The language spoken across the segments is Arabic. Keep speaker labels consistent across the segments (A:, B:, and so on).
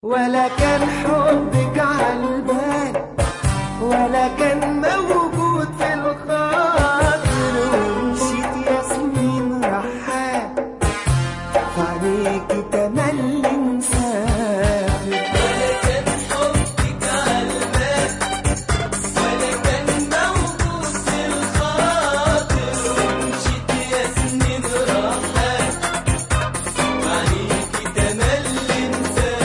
A: ولا كان حبك عالبال ولا كان موجود في الخاطر، ومشيت يا سنين رحال فعليكي تملي مسافر.
B: ولا كان حبك عالبال ولا كان موجود في الخاطر، ومشيت يا سنين رحال فعليكي تملي مسافر.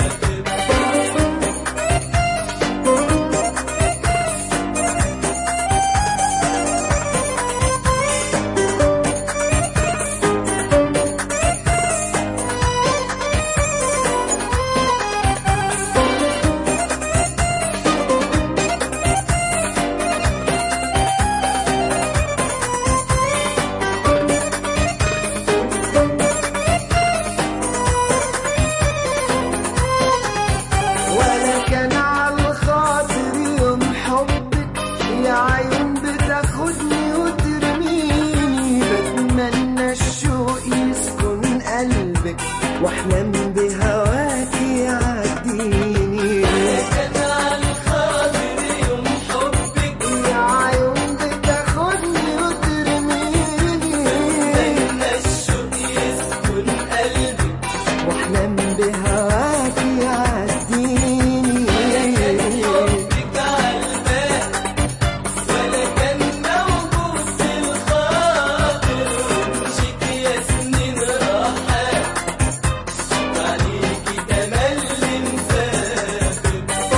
A: يا عيون بتاخدني وترميني، بتمنى الشوق يسكن قلبك واحلم بهواكي يعديني.
B: كان عالخاطر يوم حبك،
A: يا عيون بتاخدني وترميني،
B: بتمنى الشوق يسكن قلبك
A: واحلم بهواكي يعديني.
B: حبك عالبال ولا كان موجود في الخاطر، ومشيت يا سنين رحال فعليكي تملي مسافر.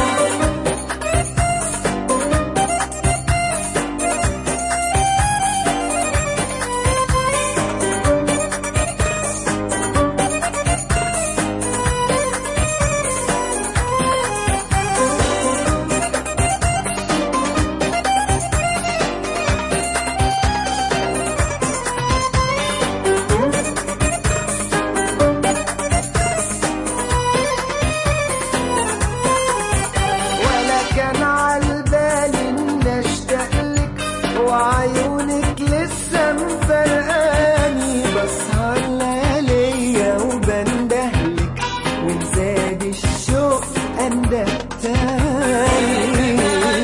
A: وعيونك لسه مفرقاني، بسهر لياليا وبندهلك وزاد الشوق انده تاني.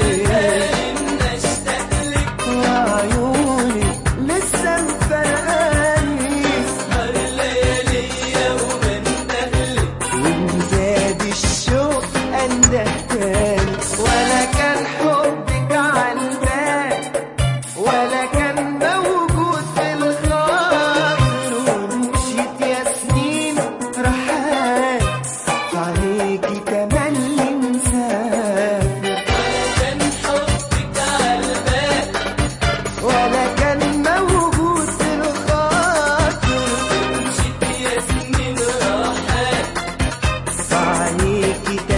A: وعيونك لسه مفرقاني،
B: بسهر لياليا وبندهلك
A: وزاد الشوق انده تاني. ولا كان حبك عالبال ولا كان موجود في الخاطر، ومشيت يا سنين رحال فعليكي تملي مسافر.
B: ولا كان حبك عالبال
A: ولا كان موجود في الخاطر،
B: ومشيت يا سنين رحال
A: فعليكي